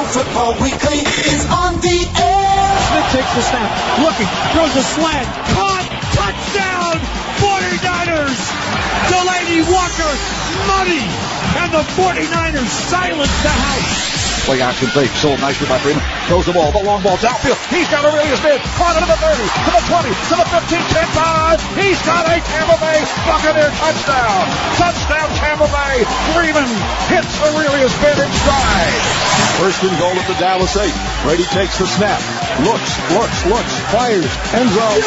Football Weekly is on the air. Smith takes the snap, looking, throws a slant, caught, touchdown, 49ers. Delaney Walker, money, and the 49ers silence the house. Play action fake, sold nicely by Freeman. Throws the ball, the long ball's outfield. He's got Aurelius Smith, caught it to the 30, to the 20, to the 15, 10-5. He's got a Tampa Bay Buccaneer touchdown. Touchdown Tampa Bay. Freeman hits Aurelius Smith in stride. First and goal at the Dallas 8. Brady takes the snap. Looks, fires, end zone.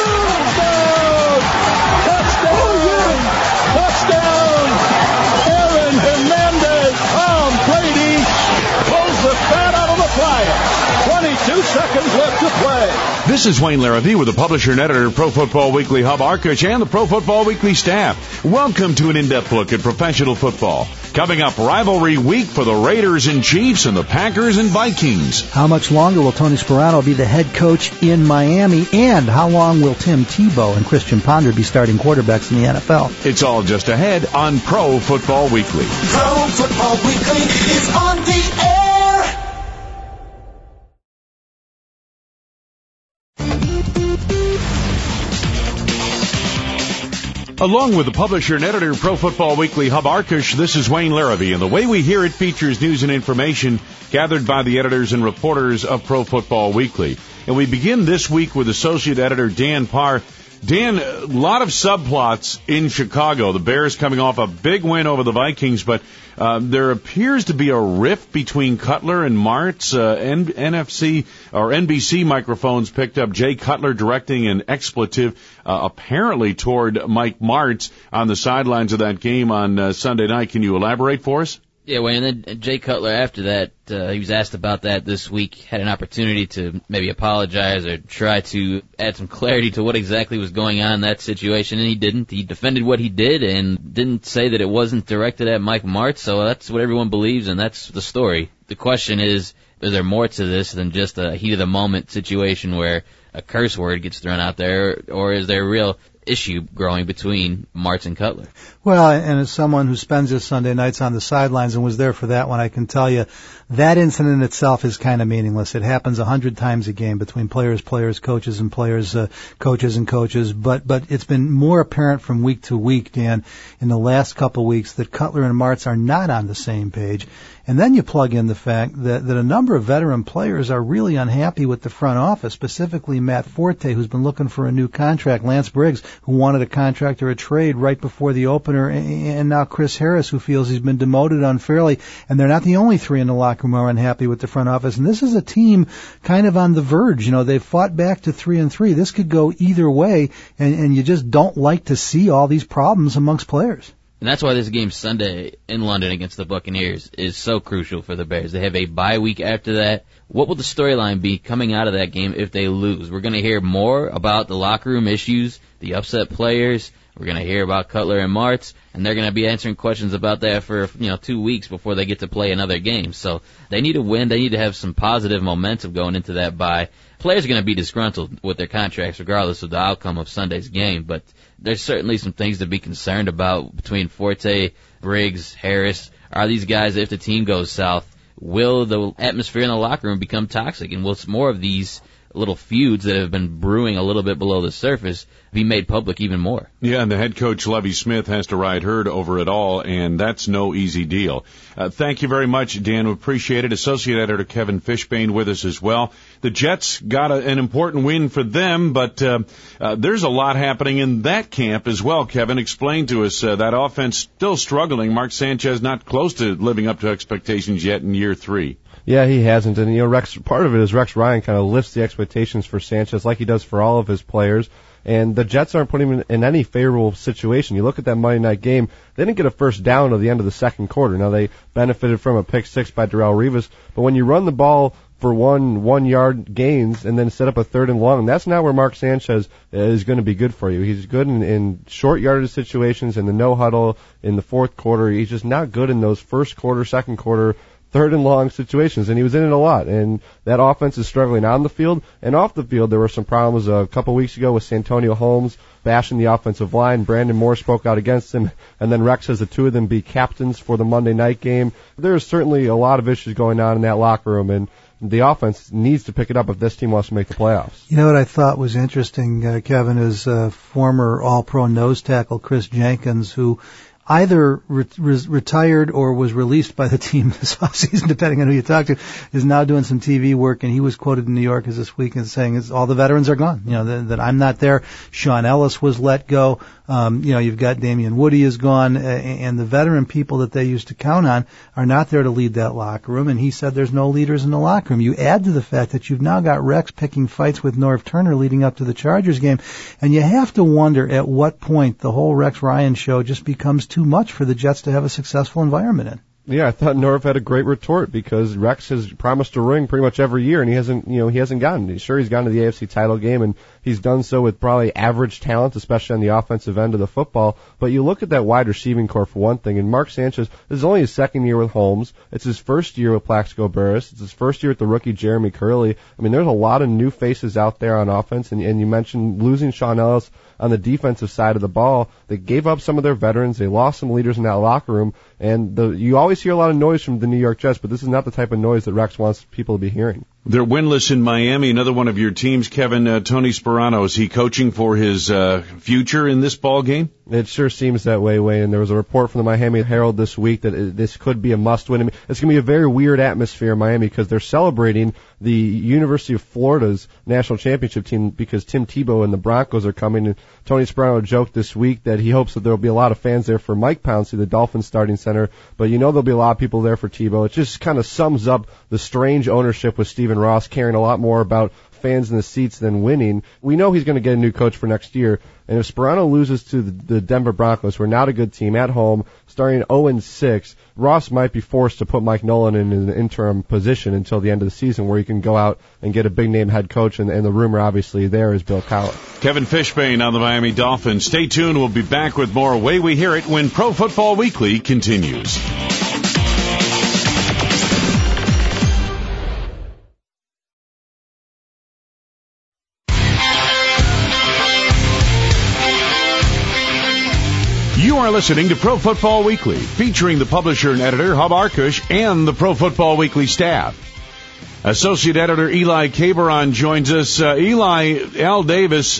Touchdown! Touchdown! Aaron Hernandez, Tom Brady pulls the bat out of the fire. 22 seconds left to play. This is Wayne Larrivee with the publisher and editor of Pro Football Weekly, Hub Arkush, and the Pro Football Weekly staff. Welcome to an in-depth look at professional football. Coming up, rivalry week for the Raiders and Chiefs and the Packers and Vikings. How much longer will Tony Sparano be the head coach in Miami? And how long will Tim Tebow and Christian Ponder be starting quarterbacks in the NFL? It's all just ahead on Pro Football Weekly. Pro Football Weekly is on the air. Along with the publisher and editor of Pro Football Weekly, Hub Arkush, this is Wayne Larrivee, and the way we hear it features news and information gathered by the editors and reporters of Pro Football Weekly. And we begin this week with associate editor Dan Parr. Dan, a lot of subplots in Chicago. The Bears coming off a big win over the Vikings, but there appears to be a rift between Cutler and Martz. NFC or NBC microphones picked up Jay Cutler directing an expletive apparently toward Mike Martz on the sidelines of that game on Sunday night. Can you elaborate for us? Yeah, Wayne, and then Jay Cutler, after that, he was asked about that this week, had an opportunity to maybe apologize or try to add some clarity to what exactly was going on in that situation, and he didn't. He defended what he did and didn't say that it wasn't directed at Mike Martz, so that's what everyone believes, and that's the story. The question is there more to this than just a heat-of-the-moment situation where a curse word gets thrown out there, or is there a real issue growing between Martz and Cutler? Well, and as someone who spends his Sunday nights on the sidelines and was there for that one, I can tell you that incident itself is kind of meaningless. It happens 100 times a game between players, coaches, and players, coaches and coaches. But it's been more apparent from week to week, Dan, in the last couple of weeks that Cutler and Martz are not on the same page. And then you plug in the fact that a number of veteran players are really unhappy with the front office, specifically Matt Forte, who's been looking for a new contract, Lance Briggs, who wanted a contract or a trade right before the opener, and now Chris Harris, who feels he's been demoted unfairly. And they're not the only three in the locker room who are unhappy with the front office. And this is a team kind of on the verge. You know, they've fought back to 3-3. This could go either way, and you just don't like to see all these problems amongst players. And that's why this game Sunday in London against the Buccaneers is so crucial for the Bears. They have a bye week after that. What will the storyline be coming out of that game if they lose? We're going to hear more about the locker room issues, the upset players. We're going to hear about Cutler and Martz, and they're going to be answering questions about that for 2 weeks before they get to play another game. So they need to win. They need to have some positive momentum going into that bye. Players are going to be disgruntled with their contracts regardless of the outcome of Sunday's game, but there's certainly some things to be concerned about between Forte, Briggs, Harris. Are these guys, if the team goes south, will the atmosphere in the locker room become toxic? And will more of these little feuds that have been brewing a little bit below the surface be made public even more? Yeah, and the head coach, Lovie Smith, has to ride herd over it all, and that's no easy deal. Thank you very much, Dan. We appreciate it. Associate editor Kevin Fishbane with us as well. The Jets got an important win for them, but there's a lot happening in that camp as well. Kevin, explain to us that offense still struggling. Mark Sanchez not close to living up to expectations yet in year 3. Yeah, he hasn't. And, Rex, part of it is Rex Ryan kind of lifts the expectations for Sanchez like he does for all of his players. And the Jets aren't putting him in any favorable situation. You look at that Monday night game, they didn't get a first down until the end of the second quarter. Now, they benefited from a pick six by Darrelle Revis. But when you run the ball for one-yard gains and then set up a third and long, that's not where Mark Sanchez is going to be good for you. He's good in short yardage situations, in the no-huddle, in the fourth quarter. He's just not good in those first quarter, second quarter third and long situations, and he was in it a lot. And that offense is struggling on the field and off the field. There were some problems a couple weeks ago with Santonio Holmes bashing the offensive line. Brandon Moore spoke out against him, and then Rex has the two of them be captains for the Monday night game. There's certainly a lot of issues going on in that locker room, and the offense needs to pick it up if this team wants to make the playoffs. You know what I thought was interesting, Kevin, is former All-Pro nose tackle Chris Jenkins, who either retired or was released by the team this offseason, depending on who you talk to, is now doing some TV work, and he was quoted in New Yorker this week as saying all the veterans are gone. You know, that I'm not there. Sean Ellis was let go. You've got Damian Woody is gone, and the veteran people that they used to count on are not there to lead that locker room, and he said there's no leaders in the locker room. You add to the fact that you've now got Rex picking fights with Norv Turner leading up to the Chargers game, and you have to wonder at what point the whole Rex Ryan show just becomes too much for the Jets to have a successful environment in. Yeah, I thought Norv had a great retort because Rex has promised a ring pretty much every year, and he hasn't gotten. Sure, he's gone to the AFC title game, and he's done so with probably average talent, especially on the offensive end of the football. But you look at that wide receiving core for one thing, and Mark Sanchez, this is only his second year with Holmes. It's his first year with Plaxico Burress. It's his first year with the rookie Jeremy Curley. I mean, there's a lot of new faces out there on offense, and you mentioned losing Sean Ellis on the defensive side of the ball. They gave up some of their veterans. They lost some leaders in that locker room. And you always hear a lot of noise from the New York Jets, but this is not the type of noise that Rex wants people to be hearing. They're winless in Miami. Another one of your teams, Kevin, Tony Sperano. Is he coaching for his future in this ball game? It sure seems that way, Wayne. There was a report from the Miami Herald this week that this could be a must-win. I mean, it's going to be a very weird atmosphere in Miami because they're celebrating the University of Florida's national championship team because Tim Tebow and the Broncos are coming. And Tony Sperano joked this week that he hopes that there will be a lot of fans there for Mike Pouncey, the Dolphins starting center. But there'll be a lot of people there for Tebow. It just kind of sums up the strange ownership with Stephen Ross caring a lot more about fans in the seats than winning. We know he's going to get a new coach for next year. And if Sperano loses to the Denver Broncos, who are not a good team at home, starting 0-6, Ross might be forced to put Mike Nolan in an interim position until the end of the season where he can go out and get a big-name head coach, and the rumor obviously there is Bill Cowher. Kevin Fishbane on the Miami Dolphins. Stay tuned. We'll be back with more Way We Hear It when Pro Football Weekly continues. You are listening to Pro Football Weekly, featuring the publisher and editor, Hub Arkush, and the Pro Football Weekly staff. Associate editor Eli Caberon joins us. Eli, Al Davis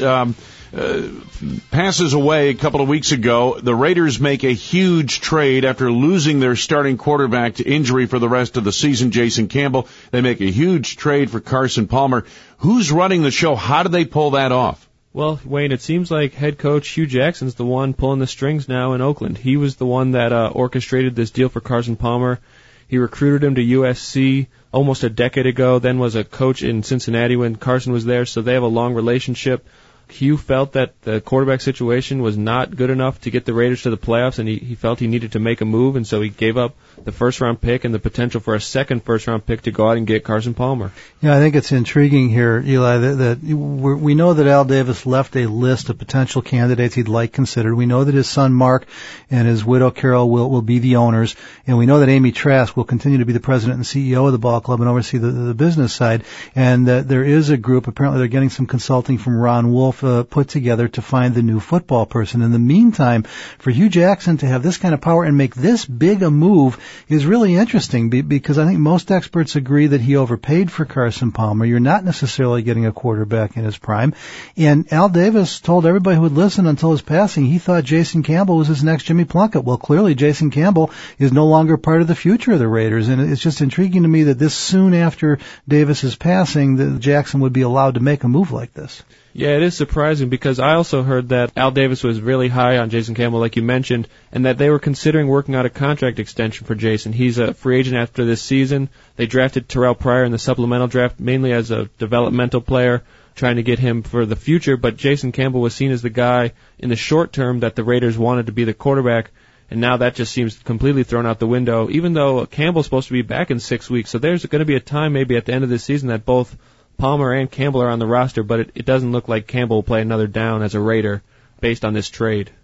passes away a couple of weeks ago. The Raiders make a huge trade after losing their starting quarterback to injury for the rest of the season, Jason Campbell. They make a huge trade for Carson Palmer. Who's running the show? How did they pull that off? Well, Wayne, it seems like head coach Hugh Jackson's the one pulling the strings now in Oakland. He was the one that orchestrated this deal for Carson Palmer. He recruited him to USC almost a decade ago, then was a coach in Cincinnati when Carson was there, so they have a long relationship. Hugh felt that the quarterback situation was not good enough to get the Raiders to the playoffs, and he felt he needed to make a move, and so he gave up the first-round pick and the potential for a second first-round pick to go out and get Carson Palmer. Yeah, I think it's intriguing here, Eli, that we know that Al Davis left a list of potential candidates he'd like considered. We know that his son Mark and his widow Carol will be the owners, and we know that Amy Trask will continue to be the president and CEO of the ball club and oversee the business side, and that there is a group, apparently they're getting some consulting from Ron Wolf put together to find the new football person. In the meantime, for Hugh Jackson to have this kind of power and make this big a move is really interesting because I think most experts agree that he overpaid for Carson Palmer. You're not necessarily getting a quarterback in his prime. And Al Davis told everybody who would listen until his passing he thought Jason Campbell was his next Jimmy Plunkett. Well, clearly Jason Campbell is no longer part of the future of the Raiders, and it's just intriguing to me that this soon after Davis's passing that Jackson would be allowed to make a move like this. Yeah, it is surprising because I also heard that Al Davis was really high on Jason Campbell, like you mentioned, and that they were considering working out a contract extension for Jason. He's a free agent after this season. They drafted Terrell Pryor in the supplemental draft mainly as a developmental player, trying to get him for the future, but Jason Campbell was seen as the guy in the short term that the Raiders wanted to be the quarterback, and now that just seems completely thrown out the window, even though Campbell's supposed to be back in 6 weeks. So there's going to be a time maybe at the end of this season that both Palmer and Campbell are on the roster, but it doesn't look like Campbell will play another down as a Raider based on this trade.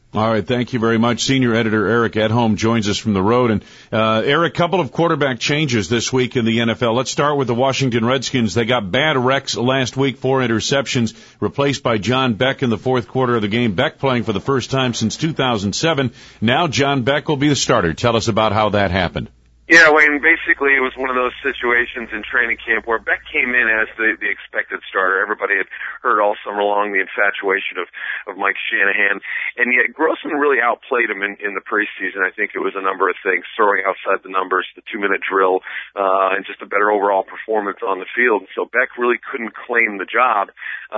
All right, thank you very much. Senior editor Eric Edholm joins us from the road. And Eric, couple of quarterback changes this week in the NFL. Let's start with the Washington Redskins. They got Bad Rex last week, 4 interceptions, replaced by John Beck in the fourth quarter of the game. Beck playing for the first time since 2007. Now John Beck will be the starter. Tell us about how that happened. Yeah, Wayne, basically it was one of those situations in training camp where Beck came in as the expected starter. Everybody had heard all summer long the infatuation of Mike Shanahan, and yet Grossman really outplayed him in the preseason. I think it was a number of things, throwing outside the numbers, the 2-minute drill, and just a better overall performance on the field. So Beck really couldn't claim the job,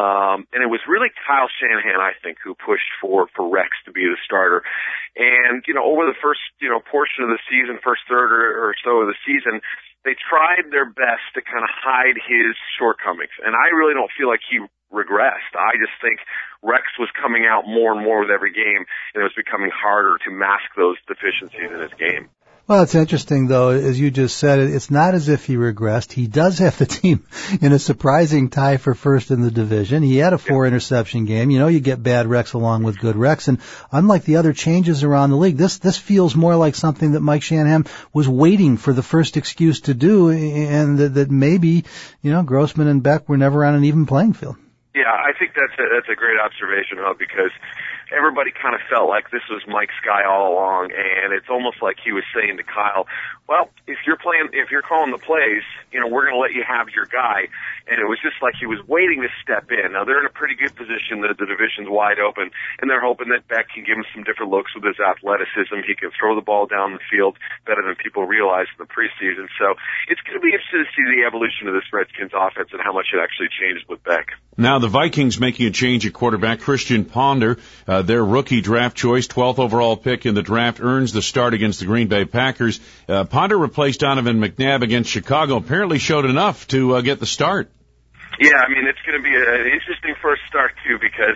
and it was really Kyle Shanahan, I think, who pushed for Rex to be the starter. And, over the first, portion of the season, first third or so of the season, they tried their best to kind of hide his shortcomings. And I really don't feel like he regressed. I just think Rex was coming out more and more with every game, and it was becoming harder to mask those deficiencies in his game. Well, it's interesting, though, as you just said, it's not as if he regressed. He does have the team in a surprising tie for first in the division. He had a 4-interception game. You get bad Rex along with good Rex. And unlike the other changes around the league, this feels more like something that Mike Shanahan was waiting for the first excuse to do, and that maybe, Grossman and Beck were never on an even playing field. Yeah, I think that's a great observation, because everybody kind of felt like this was Mike's guy all along, and it's almost like he was saying to Kyle, well, if you're calling the plays, we're going to let you have your guy. And it was just like he was waiting to step in. Now, they're in a pretty good position. The division's wide open, and they're hoping that Beck can give him some different looks with his athleticism. He can throw the ball down the field better than people realized in the preseason. So it's going to be interesting to see the evolution of this Redskins offense and how much it actually changes with Beck. Now, the Vikings making a change at quarterback. Christian Ponder, their rookie draft choice, 12th overall pick in the draft, earns the start against the Green Bay Packers. Ponder replaced Donovan McNabb against Chicago. Apparently showed enough to get the start. Yeah, it's going to be an interesting first start, too, because,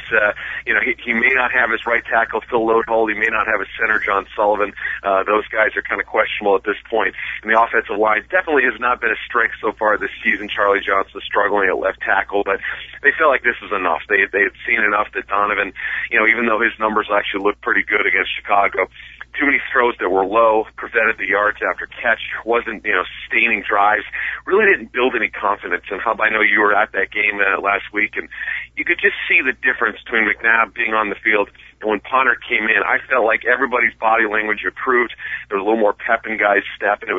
he may not have his right tackle, Phil Lodehold. He may not have his center, John Sullivan. Those guys are kind of questionable at this point. And the offensive line definitely has not been a strength so far this season. Charlie Johnson struggling at left tackle, but they felt like this was enough. They had seen enough that Donovan, even though his numbers actually looked pretty good against Chicago, too many throws that were low, prevented the yards after catch, wasn't, sustaining drives, really didn't build any confidence. And Hub, I know you were at that game last week, and you could just see the difference between McNabb being on the field and when Ponder came in. I felt like everybody's body language improved. There was a little more pep in guys' step, and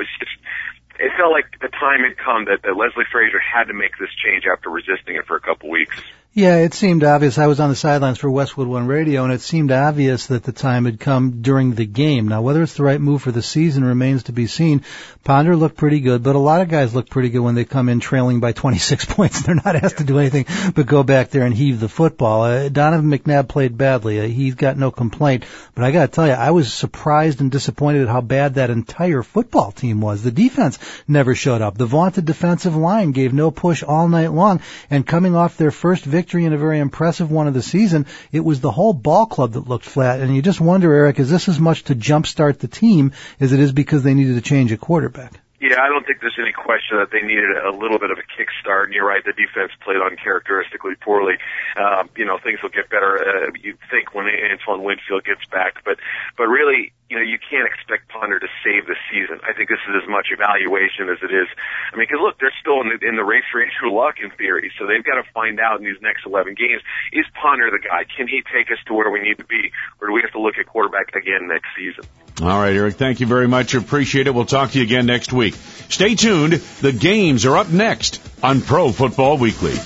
it felt like the time had come that Leslie Frazier had to make this change after resisting it for a couple weeks. Yeah, it seemed obvious. I was on the sidelines for Westwood One Radio, and it seemed obvious that the time had come during the game. Now, whether it's the right move for the season remains to be seen. Ponder looked pretty good, but a lot of guys look pretty good when they come in trailing by 26 points. They're not asked to do anything but go back there and heave the football. Donovan McNabb played badly. He's got no complaint. But I got to tell you, I was surprised and disappointed at how bad that entire football team was. The defense never showed up. The vaunted defensive line gave no push all night long, and coming off their first victory in a very impressive one of the season, it was the whole ball club that looked flat. And you just wonder, Eric, is this as much to jumpstart the team as it is because they needed to change a quarterback? Yeah, I don't think there's any question that they needed a little bit of a kickstart. And you're right, the defense played uncharacteristically poorly. Things will get better, you'd think, when Antoine Winfield gets back. But really, you can't expect Ponder to save the season. I think this is as much evaluation as it is. Because look, they're still in the race for Andrew Luck in theory, so they've got to find out in these next 11 games, is Ponder the guy? Can he take us to where we need to be, or do we have to look at quarterback again next season? All right, Eric, thank you very much. Appreciate it. We'll talk to you again next week. Stay tuned. The games are up next on Pro Football Weekly.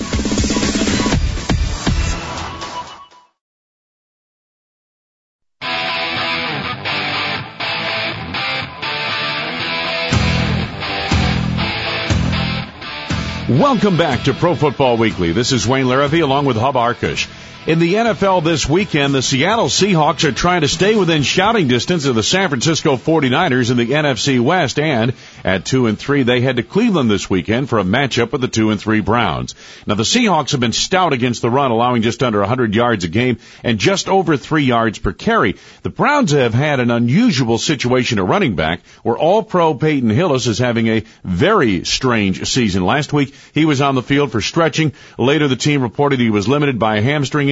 Welcome back to Pro Football Weekly. This is Wayne Larrivee along with Hub Arkush. In the NFL this weekend, the Seattle Seahawks are trying to stay within shouting distance of the San Francisco 49ers in the NFC West, and at 2-3, they head to Cleveland this weekend for a matchup with the 2-3 Browns. Now, the Seahawks have been stout against the run, allowing just under 100 yards a game and just over 3 yards per carry. The Browns have had an unusual situation at running back, where All-Pro Peyton Hillis is having a very strange season. Last week, he was on the field for stretching. Later, the team reported he was limited by a hamstring injury.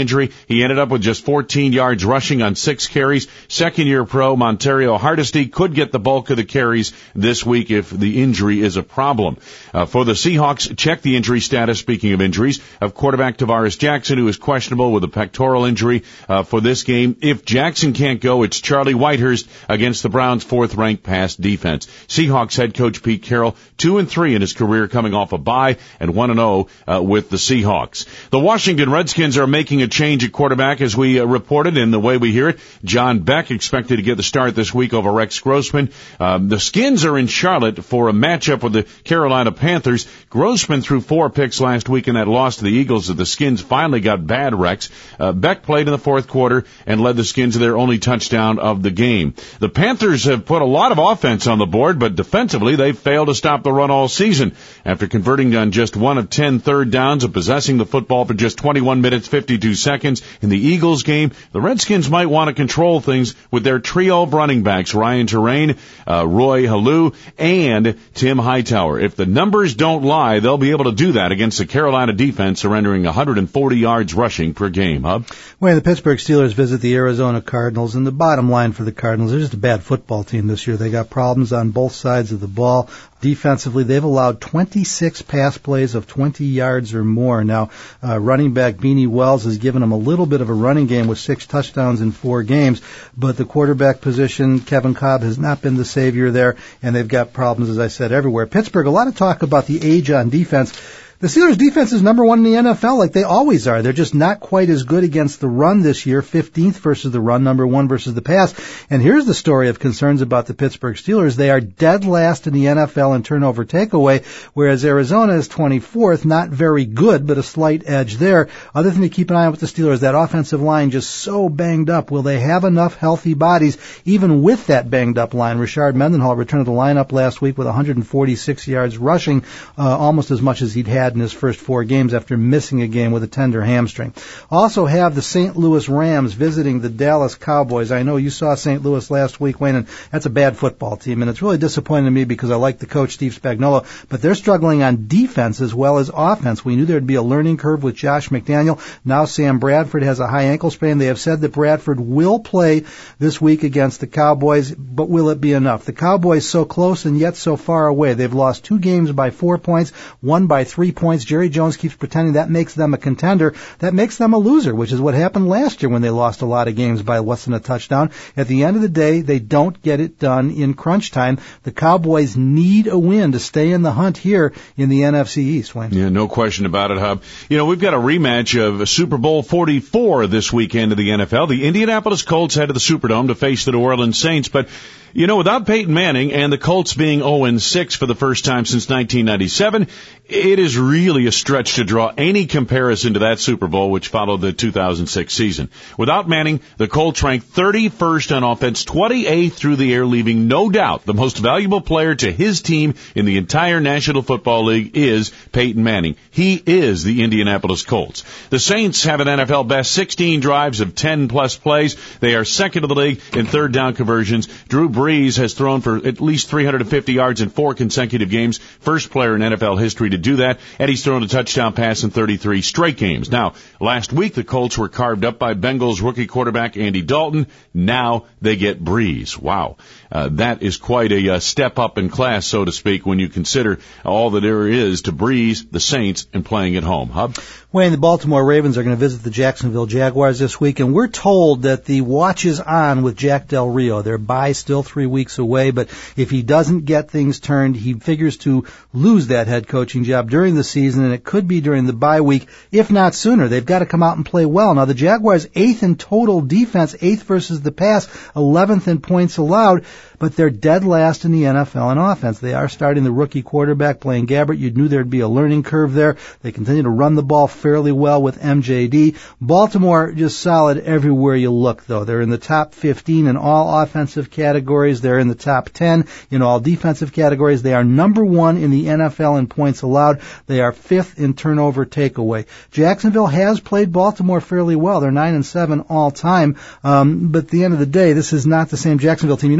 injury. He ended up with just 14 yards rushing on 6 carries. Second-year pro Montario Hardesty could get the bulk of the carries this week if the injury is a problem. For the Seahawks, check the injury status, speaking of injuries, of quarterback Tavares Jackson, who is questionable with a pectoral injury for this game. If Jackson can't go, it's Charlie Whitehurst against the Browns' 4th-ranked pass defense. Seahawks head coach Pete Carroll, 2-3 in his career, coming off a bye, and 1-0 with the Seahawks. The Washington Redskins are making a change at quarterback, as we reported in the way we hear it. John Beck expected to get the start this week over Rex Grossman. The Skins are in Charlotte for a matchup with the Carolina Panthers. Grossman threw 4 picks last week in that loss to the Eagles as the Skins finally got bad Rex. Beck played in the 4th quarter and led the Skins to their only touchdown of the game. The Panthers have put a lot of offense on the board, but defensively they've failed to stop the run all season. After converting on just 1 of 10 third downs and possessing the football for just 21 minutes, 52 seconds in the Eagles game, the Redskins might want to control things with their trio of running backs, Ryan Terrain, Roy Halou, and Tim Hightower. If the numbers don't lie, they'll be able to do that against the Carolina defense, surrendering 140 yards rushing per game. When the Pittsburgh Steelers visit the Arizona Cardinals, and the bottom line for the Cardinals, they're just a bad football team this year. They got problems on both sides of the ball. Defensively, they've allowed 26 pass plays of 20 yards or more. Now, running back Beanie Wells has given them a little bit of a running game with 6 touchdowns in 4 games, but the quarterback position, Kevin Cobb, has not been the savior there, and they've got problems, as I said, everywhere. Pittsburgh, a lot of talk about the age on defense. The Steelers' defense is number 1 in the NFL, like they always are. They're just not quite as good against the run this year, 15th versus the run, number 1 versus the pass. And here's the story of concerns about the Pittsburgh Steelers. They are dead last in the NFL in turnover takeaway, whereas Arizona is 24th, not very good, but a slight edge there. Other thing to keep an eye on with the Steelers, that offensive line just so banged up. Will they have enough healthy bodies, even with that banged up line? Rashard Mendenhall returned to the lineup last week with 146 yards rushing, almost as much as he'd had in his first 4 games after missing a game with a tender hamstring. Also have the St. Louis Rams visiting the Dallas Cowboys. I know you saw St. Louis last week, Wayne, and that's a bad football team, and it's really disappointing to me because I like the coach, Steve Spagnuolo, but they're struggling on defense as well as offense. We knew there'd be a learning curve with Josh McDaniel. Now Sam Bradford has a high ankle sprain. They have said that Bradford will play this week against the Cowboys, but will it be enough? The Cowboys so close and yet so far away. They've lost 2 games by 4 points, 1 by 3 points. Jerry Jones keeps pretending that makes them a contender. That makes them a loser, which is what happened last year when they lost a lot of games by less than a touchdown. At the end of the day, they don't get it done in crunch time. The Cowboys need a win to stay in the hunt here in the NFC East, Wayne. Yeah, no question about it, Hub. You know, we've got a rematch of Super Bowl 44 this weekend of the NFL. The Indianapolis Colts head to the Superdome to face the New Orleans Saints, but you know, without Peyton Manning and the Colts being 0-6 for the first time since 1997, it is really a stretch to draw any comparison to that Super Bowl, which followed the 2006 season. Without Manning, the Colts ranked 31st on offense, 28th through the air, leaving no doubt the most valuable player to his team in the entire National Football League is Peyton Manning. He is the Indianapolis Colts. The Saints have an NFL best 16 drives of 10-plus plays. They are second to the league in third down conversions. Drew Brees has thrown for at least 350 yards in 4 consecutive games. First player in NFL history to do that, and he's thrown a touchdown pass in 33 straight games. Now, last week the Colts were carved up by Bengals rookie quarterback Andy Dalton. Now they get Brees. Wow. That is quite a step up in class, so to speak, when you consider all that there is to Brees, the Saints, and playing at home. Hub? Wayne, the Baltimore Ravens are going to visit the Jacksonville Jaguars this week, and we're told that the watch is on with Jack Del Rio. Their bye still 3 weeks away, but if he doesn't get things turned, he figures to lose that head coaching job during the season, and it could be during the bye week, if not sooner. They've got to come out and play well. Now, the Jaguars 8th in total defense, 8th versus the pass, 11th in points allowed, but they're dead last in the NFL in offense. They are starting the rookie quarterback, Blaine Gabbert. You knew there'd be a learning curve there. They continue to run the ball fairly well with MJD. Baltimore just solid everywhere you look, though. They're in the top 15 in all offensive categories. They're in the top 10 in all defensive categories. They are number 1 in the NFL in points allowed. They are 5th in turnover takeaway. Jacksonville has played Baltimore fairly well. They're 9-7 all time. But at the end of the day, this is not the same Jacksonville team. You know the real problem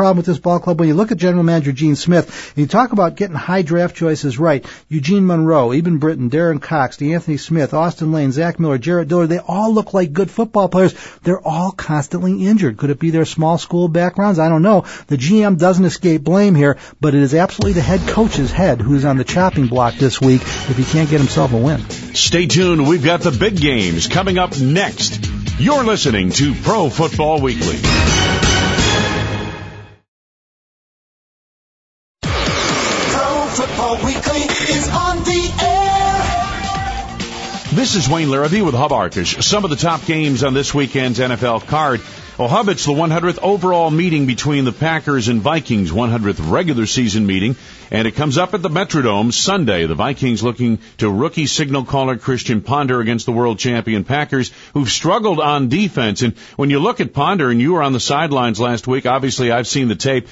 problem with this ball club. When you look at General Manager Gene Smith, and you talk about getting high draft choices right, Eugene Monroe, Eben Britton, Darren Cox, DeAnthony Smith, Austin Lane, Zach Miller, Jarrett Diller, they all look like good football players. They're all constantly injured. Could it be their small school backgrounds? I don't know. The GM doesn't escape blame here, but it is absolutely the head coach's head who's on the chopping block this week if he can't get himself a win. Stay tuned. We've got the big games coming up next. You're listening to Pro Football Weekly. Pro Football Weekly is on the air. This is Wayne Larrabee with Hub Arkush. Some of the top games on this weekend's NFL card. Well, Hub, it's the 100th overall meeting between the Packers and Vikings, 100th regular season meeting, and it comes up at the Metrodome Sunday. The Vikings looking to rookie signal caller Christian Ponder against the world champion Packers, who've struggled on defense. And when you look at Ponder, and you were on the sidelines last week, obviously I've seen the tape,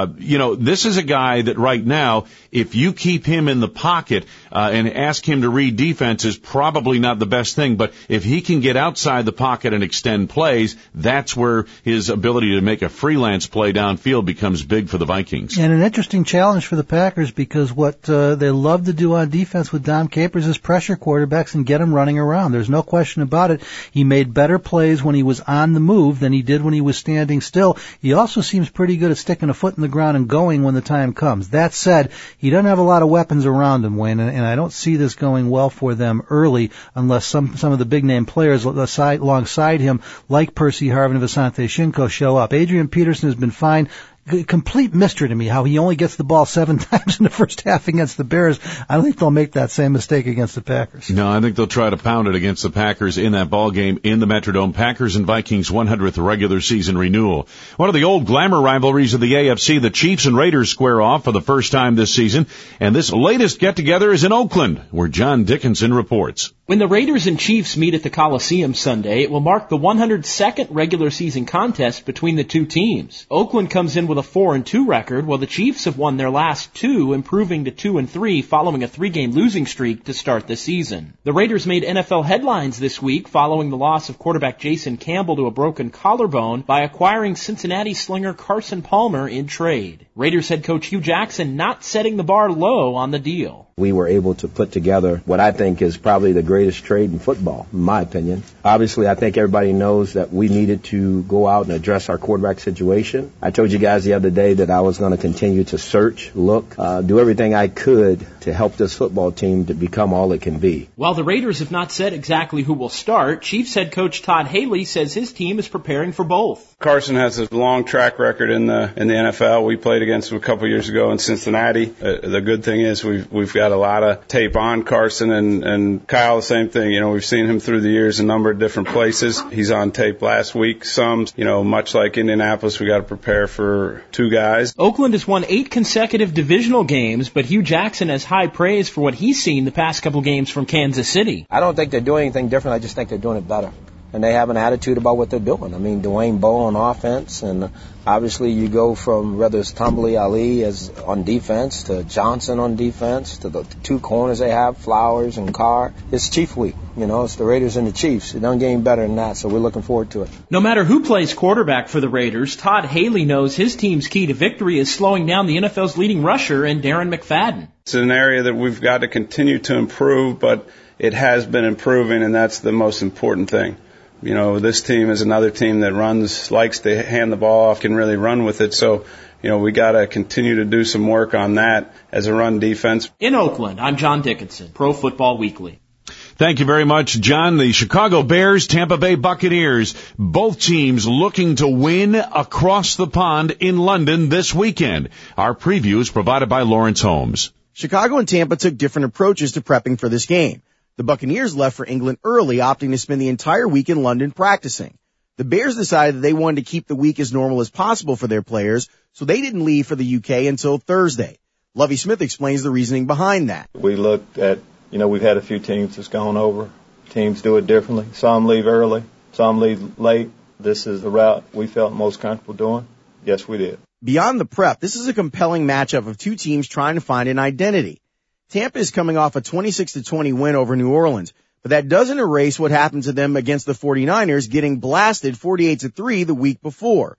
this is a guy that right now, if you keep him in the pocket and ask him to read defense, is probably not the best thing. But if he can get outside the pocket and extend plays, that's where his ability to make a freelance play downfield becomes big for the Vikings. And an interesting challenge for the Packers, because what they love to do on defense with Dom Capers is pressure quarterbacks and get them running around. There's no question about it. He made better plays when he was on the move than he did when he was standing still. He also seems pretty good at sticking a foot in the ground and going when the time comes. That said, he doesn't have a lot of weapons around him, Wayne, and I don't see this going well for them early unless some of the big-name players alongside him, like Percy Harvin and Asante Shinko, show up. Adrian Peterson has been fine. Complete mystery to me how he only gets the ball 7 times in the first half against the Bears. I don't think they'll make that same mistake against the Packers. No, I think they'll try to pound it against the Packers in that ball game in the Metrodome. Packers and Vikings 100th regular season renewal. One of the old glamour rivalries of the AFC, the Chiefs and Raiders square off for the first time this season, and this latest get-together is in Oakland, where John Dickinson reports. When the Raiders and Chiefs meet at the Coliseum Sunday, it will mark the 102nd regular season contest between the two teams. Oakland comes in with a 4-2 record, while the Chiefs have won their last 2, improving to 2-3 following a 3-game losing streak to start the season. The Raiders made NFL headlines this week following the loss of quarterback Jason Campbell to a broken collarbone by acquiring Cincinnati slinger Carson Palmer in trade. Raiders head coach Hugh Jackson not setting the bar low on the deal. We were able to put together what I think is probably the greatest trade in football, in my opinion. Obviously, I think everybody knows that we needed to go out and address our quarterback situation. I told you guys the other day that I was going to continue to search, look, do everything I could to help this football team to become all it can be. While the Raiders have not said exactly who will start, Chiefs head coach Todd Haley says his team is preparing for both. Carson has a long track record in the NFL. We played against him a couple years ago in Cincinnati. The good thing is we've got a lot of tape on Carson and Kyle, the same thing. We've seen him through the years in a number of different places. He's on tape last week. Much like Indianapolis, we got to prepare for 2 guys. Oakland has won 8 consecutive divisional games, but Hugh Jackson has high praise for what he's seen the past couple games from Kansas City. I don't think they're doing anything different. I just think they're doing it better. And they have an attitude about what they're doing. I mean, Dwayne Bowe on offense, and obviously you go from whether it's Tumbly Ali as on defense to Johnson on defense to the 2 corners they have, Flowers and Carr. It's Chief Week. It's the Raiders and the Chiefs. It doesn't get any better than that, so we're looking forward to it. No matter who plays quarterback for the Raiders, Todd Haley knows his team's key to victory is slowing down the NFL's leading rusher in Darren McFadden. It's an area that we've got to continue to improve, but it has been improving, and that's the most important thing. This team is another team that likes to hand the ball off, can really run with it. So, we got to continue to do some work on that as a run defense. In Oakland, I'm John Dickinson, Pro Football Weekly. Thank you very much, John. The Chicago Bears, Tampa Bay Buccaneers, both teams looking to win across the pond in London this weekend. Our preview is provided by Lawrence Holmes. Chicago and Tampa took different approaches to prepping for this game. The Buccaneers left for England early, opting to spend the entire week in London practicing. The Bears decided that they wanted to keep the week as normal as possible for their players, so they didn't leave for the UK until Thursday. Lovie Smith explains the reasoning behind that. We looked at, we've had a few teams that's gone over. Teams do it differently. Some leave early, some leave late. This is the route we felt most comfortable doing. Yes, we did. Beyond the prep, this is a compelling matchup of 2 teams trying to find an identity. Tampa is coming off a 26-20 win over New Orleans, but that doesn't erase what happened to them against the 49ers, getting blasted 48-3 the week before.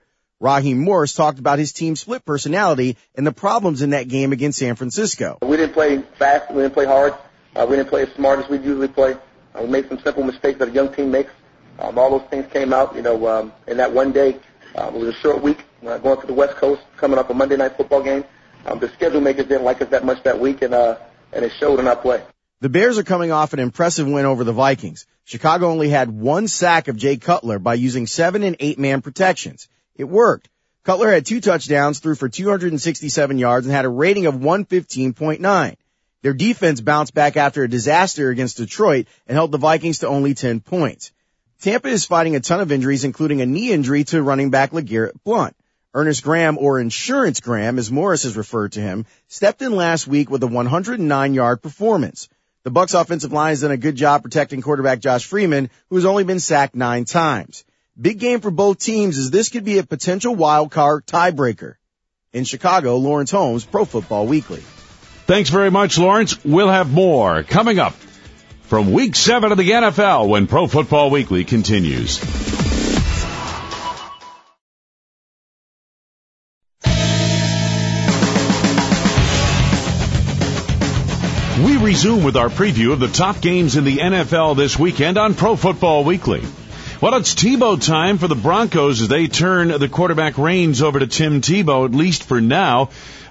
Raheem Morris talked about his team's split personality and the problems in that game against San Francisco. We didn't play fast. We didn't play hard. We didn't play as smart as we usually play. We made some simple mistakes that a young team makes. All those things came out, in that one day. It was a short week going to the West Coast, coming up a Monday night football game. The schedule makers didn't like us that much that week, and it showed in our play. The Bears are coming off an impressive win over the Vikings. Chicago only had one sack of Jay Cutler by using 7 and 8-man protections. It worked. Cutler had 2 touchdowns, threw for 267 yards, and had a rating of 115.9. Their defense bounced back after a disaster against Detroit and held the Vikings to only 10 points. Tampa is fighting a ton of injuries, including a knee injury to running back LeGarrette Blount. Ernest Graham, or Insurance Graham, as Morris has referred to him, stepped in last week with a 109-yard performance. The Bucs offensive line has done a good job protecting quarterback Josh Freeman, who has only been sacked 9 times. Big game for both teams, as this could be a potential wild card tiebreaker. In Chicago, Lawrence Holmes, Pro Football Weekly. Thanks very much, Lawrence. We'll have more coming up from Week 7 of the NFL when Pro Football Weekly continues. We resume with our preview of the top games in the NFL this weekend on Pro Football Weekly. Well, it's Tebow time for the Broncos as they turn the quarterback reins over to Tim Tebow, at least for now.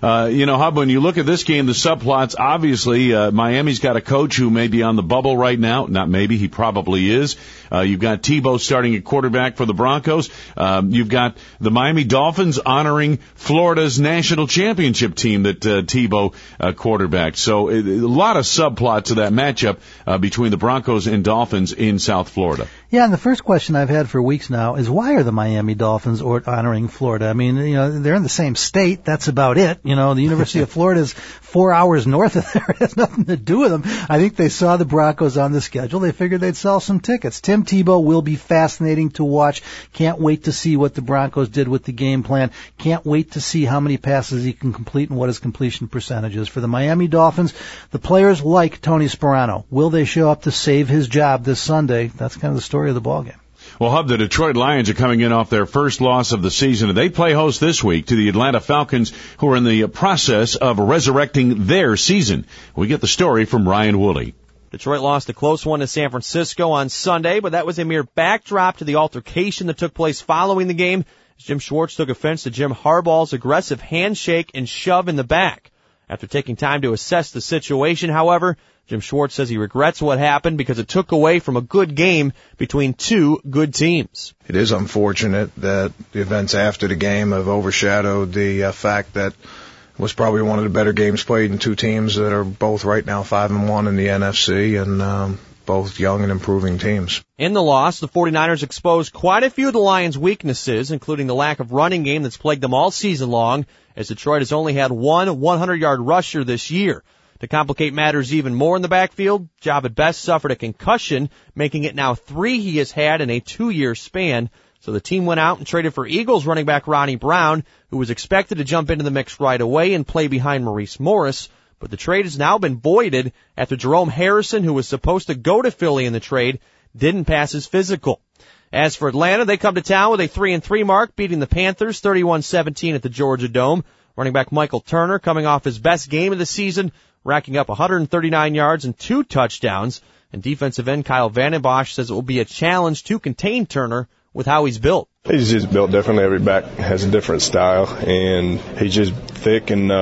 Hub, when you look at this game, the subplots, obviously, Miami's got a coach who may be on the bubble right now. Not maybe, he probably is. You've got Tebow starting at quarterback for the Broncos. You've got the Miami Dolphins honoring Florida's national championship team that Tebow quarterbacked. So a lot of subplots to that matchup between the Broncos and Dolphins in South Florida. Yeah, and the first question I've had for weeks now is why are the Miami Dolphins honoring Florida? I mean, they're in the same state. That's about it. The University of Florida is 4 hours north of there. It has nothing to do with them. I think they saw the Broncos on the schedule. They figured they'd sell some tickets. Tim Tebow will be fascinating to watch. Can't wait to see what the Broncos did with the game plan. Can't wait to see how many passes he can complete and what his completion percentage is. For the Miami Dolphins, the players like Tony Sparano. Will they show up to save his job this Sunday? That's kind of the story of the ballgame. Well, Hub, the Detroit Lions are coming in off their first loss of the season, and they play host this week to the Atlanta Falcons, who are in the process of resurrecting their season. We get the story from Ryan Woolley. Detroit lost a close one to San Francisco on Sunday, but that was a mere backdrop to the altercation that took place following the game, as Jim Schwartz took offense to Jim Harbaugh's aggressive handshake and shove in the back. After taking time to assess the situation, however, Jim Schwartz says he regrets what happened because it took away from a good game between two good teams. It is unfortunate that the events after the game have overshadowed the fact that it was probably one of the better games played in two teams that are both right now 5-1 in the NFC and both young and improving teams. In the loss, the 49ers exposed quite a few of the Lions' weaknesses, including the lack of running game that's plagued them all season long, as Detroit has only had one 100-yard rusher this year. To complicate matters even more in the backfield, Jahvid Best suffered a concussion, making it now 3 he has had in a 2-year span. So the team went out and traded for Eagles running back Ronnie Brown, who was expected to jump into the mix right away and play behind Maurice Morris. But the trade has now been voided after Jerome Harrison, who was supposed to go to Philly in the trade, didn't pass his physical. As for Atlanta, they come to town with a 3-3 mark, beating the Panthers 31-17 at the Georgia Dome. Running back Michael Turner coming off his best game of the season, racking up 139 yards and 2 touchdowns. And defensive end Kyle Vanden Bosch says it will be a challenge to contain Turner with how he's built. He's just built differently. Every back has a different style, and he's just thick and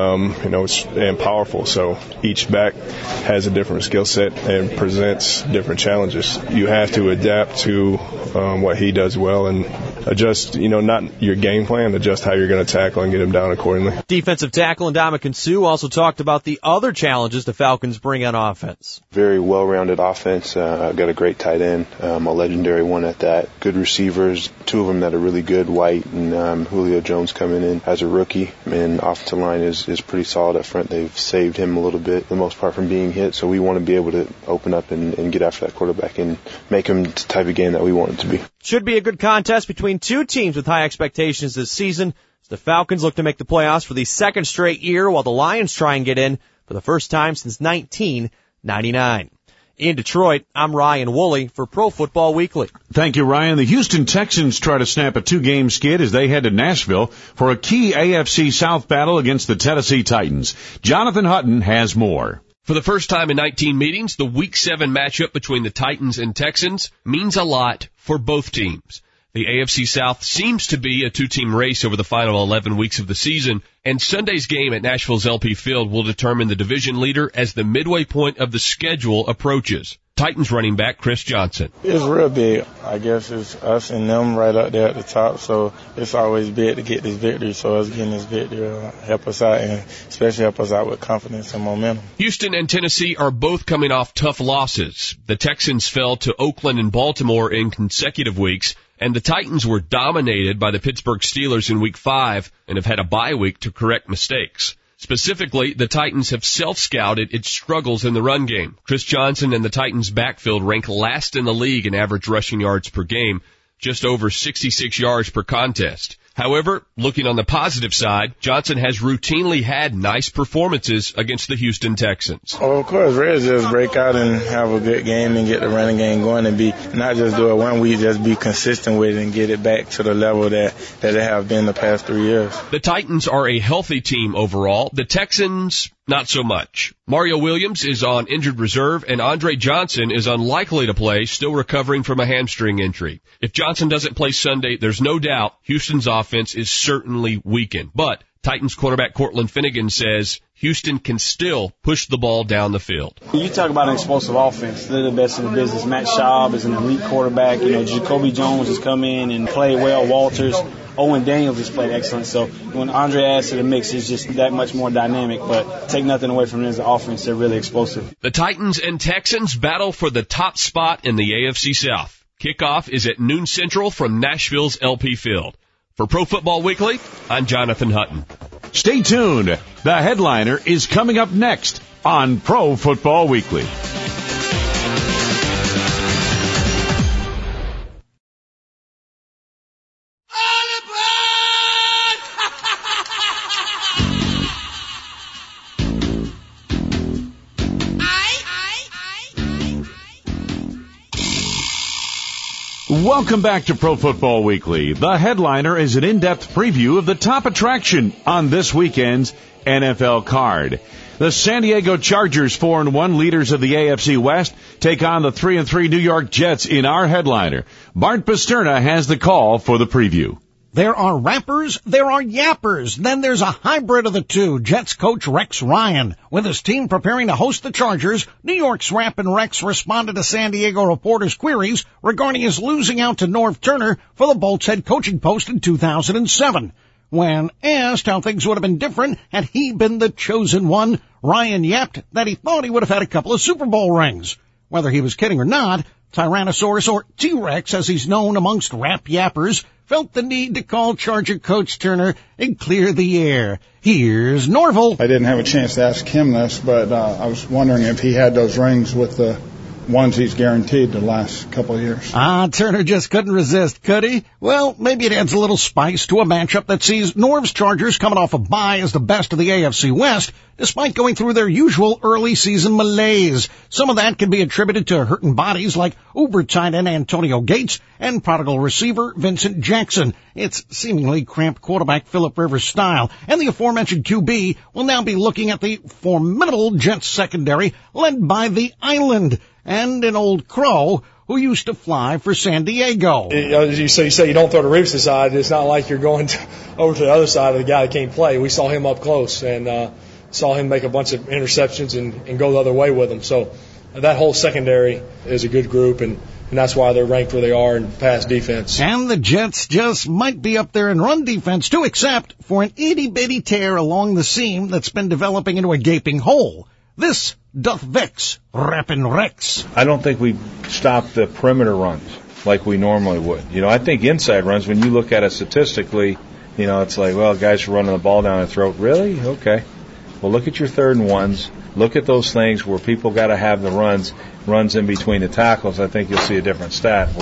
and powerful. So each back has a different skill set and presents different challenges. You have to adapt to what he does well and adjust, not your game plan, adjust how you're going to tackle and get him down accordingly. Defensive tackle Ndamukong Suh also talked about the other challenges the Falcons bring on offense. Very well-rounded offense. I've got a great tight end, a legendary one at that. Good receivers, 2 of them that are really good, White and Julio Jones coming in as a rookie. And offensive line is pretty solid up front. They've saved him a little bit, for the most part, from being hit. So we want to be able to open up and get after that quarterback and make him the type of game that we want it to be. Should be a good contest between two teams with high expectations this season, as the Falcons look to make the playoffs for the second straight year, while the Lions try and get in for the first time since 1999. In Detroit, I'm Ryan Woolley for Pro Football Weekly. Thank you, Ryan. The Houston Texans try to snap a 2-game skid as they head to Nashville for a key AFC South battle against the Tennessee Titans. Jonathan Hutton has more. For the first time in 19 meetings, the Week 7 matchup between the Titans and Texans means a lot for both teams. The AFC South seems to be a two-team race over the final 11 weeks of the season, and Sunday's game at Nashville's LP Field will determine the division leader as the midway point of the schedule approaches. Titans running back Chris Johnson. It's real big. I guess it's us and them right up there at the top, so it's always big to get this victory. So us getting this victory will help us out, and especially help us out with confidence and momentum. Houston and Tennessee are both coming off tough losses. The Texans fell to Oakland and Baltimore in consecutive weeks, and the Titans were dominated by the Pittsburgh Steelers in Week 5 and have had a bye week to correct mistakes. Specifically, the Titans have self-scouted its struggles in the run game. Chris Johnson and the Titans' backfield rank last in the league in average rushing yards per game, just over 66 yards per contest. However, looking on the positive side, Johnson has routinely had nice performances against the Houston Texans. Well, of course, Reds just break out and have a good game and get the running game going and be not just do it one week, just be consistent with it and get it back to the level that it have been the past 3 years. The Titans are a healthy team overall. The Texans, not so much. Mario Williams is on injured reserve, and Andre Johnson is unlikely to play, still recovering from a hamstring injury. If Johnson doesn't play Sunday, there's no doubt Houston's offense is certainly weakened. But Titans quarterback Cortland Finnegan says Houston can still push the ball down the field. You talk about an explosive offense. They're the best in the business. Matt Schaub is an elite quarterback. Jacoby Jones has come in and played well. Walters, Owen Daniels has played excellent. So when Andre adds to the mix, it's just that much more dynamic. But take nothing away from them as an offense. They're really explosive. The Titans and Texans battle for the top spot in the AFC South. Kickoff is at noon Central from Nashville's LP Field. For Pro Football Weekly, I'm Jonathan Hutton. Stay tuned. The headliner is coming up next on Pro Football Weekly. Welcome back to Pro Football Weekly. The headliner is an in-depth preview of the top attraction on this weekend's NFL card. The San Diego Chargers, 4-1 leaders of the AFC West, take on the 3-3 New York Jets in our headliner. Bart Pasterna has the call for the preview. There are rappers, there are yappers, then there's a hybrid of the two. Jets coach Rex Ryan. With his team preparing to host the Chargers, New York's Rappin' Rex responded to San Diego reporters' queries regarding his losing out to Norv Turner for the Bolts head coaching post in 2007. When asked how things would have been different had he been the chosen one, Ryan yapped that he thought he would have had a couple of Super Bowl rings. Whether he was kidding or not, Tyrannosaurus, or T-Rex as he's known amongst rap yappers, felt the need to call Charger coach Turner and clear the air. Here's Norville. I didn't have a chance to ask him this, but I was wondering if he had those rings with the ones he's guaranteed the last couple of years. Turner just couldn't resist, could he? Well, maybe it adds a little spice to a matchup that sees Norv's Chargers coming off a bye as the best of the AFC West, despite going through their usual early season malaise. Some of that can be attributed to hurting bodies like Uber tight end Antonio Gates and prodigal receiver Vincent Jackson. It's seemingly cramped quarterback Phillip Rivers' style, and the aforementioned QB will now be looking at the formidable Jets secondary led by the Island and an old crow who used to fly for San Diego. You say you don't throw the Reeves aside. It's not like you're going over to the other side of the guy that can't play. We saw him up close and saw him make a bunch of interceptions and go the other way with them. So that whole secondary is a good group, and that's why they're ranked where they are in pass defense. And the Jets just might be up there in run defense, too, except for an itty-bitty tear along the seam that's been developing into a gaping hole. This doth vex Rappin' Rex. I don't think we stop the perimeter runs like we normally would. I think inside runs, when you look at it statistically, it's like, well, guys are running the ball down their throat. Really? Okay. Well, look at your 3rd and 1s. Look at those things where people got to have the runs in between the tackles. I think you'll see a different stat where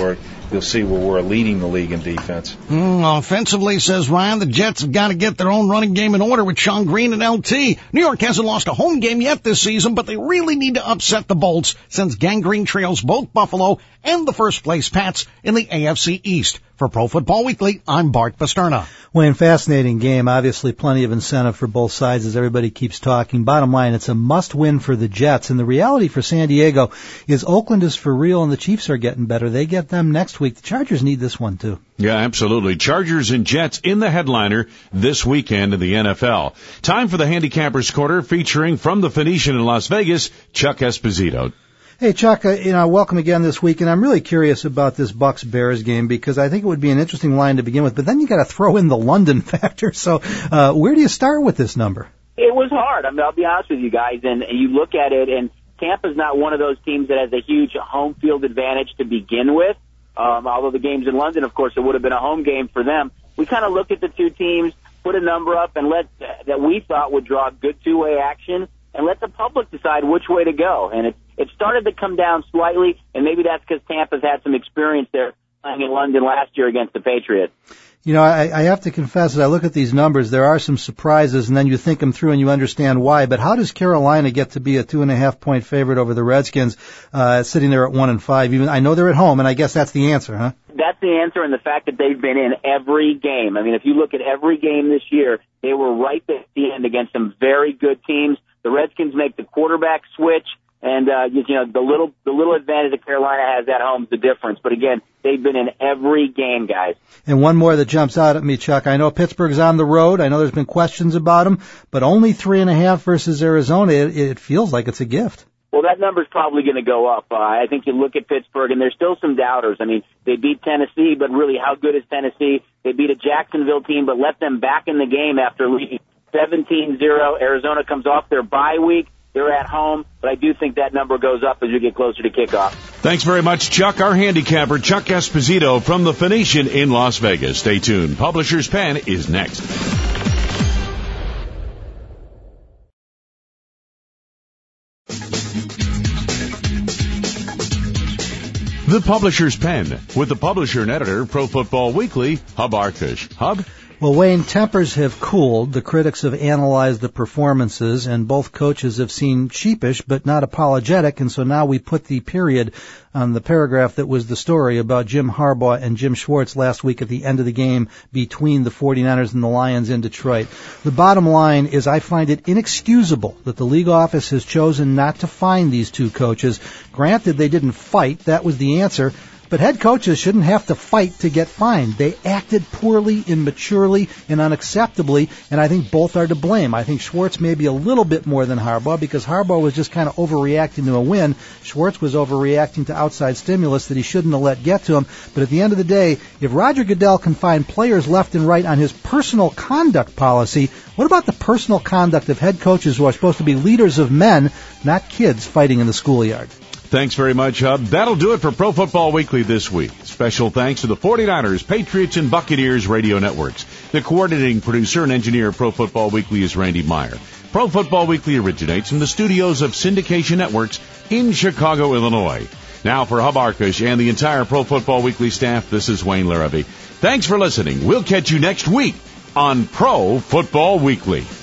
you'll see where we're leading the league in defense. Offensively, says Ryan, the Jets have got to get their own running game in order with Sean Green and LT. New York hasn't lost a home game yet this season, but they really need to upset the Bolts since Gang Green trails both Buffalo and the first-place Pats in the AFC East. For Pro Football Weekly, I'm Bart Pasterna. Wayne, fascinating game. Obviously, plenty of incentive for both sides as everybody keeps talking. Bottom line, it's a must-win for the Jets. And the reality for San Diego is Oakland is for real and the Chiefs are getting better. They get them next week. The Chargers need this one, too. Yeah, absolutely. Chargers and Jets in the headliner this weekend in the NFL. Time for the Handicappers Corner featuring from the Phoenician in Las Vegas, Chuck Esposito. Hey, Chuck, welcome again this week, and I'm really curious about this Bucs-Bears game because I think it would be an interesting line to begin with, but then you got to throw in the London factor. So, where do you start with this number? It was hard. I mean, I'll be honest with you guys, and you look at it, and Tampa's not one of those teams that has a huge home field advantage to begin with. Although the game's in London, of course, it would have been a home game for them. We kind of looked at the two teams, put a number up, and that we thought would draw good two-way action, and let the public decide which way to go. And it started to come down slightly, and maybe that's because Tampa's had some experience there playing in London last year against the Patriots. You know, I have to confess that I look at these numbers, there are some surprises, and then you think them through and you understand why. But how does Carolina get to be a 2.5-point favorite over the Redskins, sitting there at 1-5? Even I know they're at home, and I guess that's the answer, huh? That's the answer, and the fact that they've been in every game. I mean, if you look at every game this year, they were right at the end against some very good teams. The Redskins make the quarterback switch. And, the little advantage that Carolina has at home is the difference. But again, they've been in every game, guys. And one more that jumps out at me, Chuck. I know Pittsburgh's on the road. I know there's been questions about them, but only 3.5 versus Arizona. It feels like it's a gift. Well, that number's probably going to go up. I think you look at Pittsburgh, and there's still some doubters. I mean, they beat Tennessee, but really, how good is Tennessee? They beat a Jacksonville team, but let them back in the game after leading 17-0. Arizona comes off their bye week. They're at home, but I do think that number goes up as you get closer to kickoff. Thanks very much, Chuck. Our handicapper, Chuck Esposito from the Phoenician in Las Vegas. Stay tuned. Publisher's Pen is next. The Publisher's Pen with the publisher and editor of Pro Football Weekly, Hub Arkush. Hub? Well, Wayne, tempers have cooled. The critics have analyzed the performances, and both coaches have seemed sheepish but not apologetic, and so now we put the period on the paragraph that was the story about Jim Harbaugh and Jim Schwartz last week at the end of the game between the 49ers and the Lions in Detroit. The bottom line is I find it inexcusable that the league office has chosen not to fine these two coaches. Granted, they didn't fight. That was the answer. But head coaches shouldn't have to fight to get fined. They acted poorly, immaturely, and unacceptably, and I think both are to blame. I think Schwartz may be a little bit more than Harbaugh because Harbaugh was just kind of overreacting to a win. Schwartz was overreacting to outside stimulus that he shouldn't have let get to him. But at the end of the day, if Roger Goodell can find players left and right on his personal conduct policy, what about the personal conduct of head coaches who are supposed to be leaders of men, not kids fighting in the schoolyard? Thanks very much, Hub. That'll do it for Pro Football Weekly this week. Special thanks to the 49ers, Patriots, and Buccaneers radio networks. The coordinating producer and engineer of Pro Football Weekly is Randy Meyer. Pro Football Weekly originates from the studios of Syndication Networks in Chicago, Illinois. Now for Hub Arkush and the entire Pro Football Weekly staff, this is Wayne Larrabee. Thanks for listening. We'll catch you next week on Pro Football Weekly.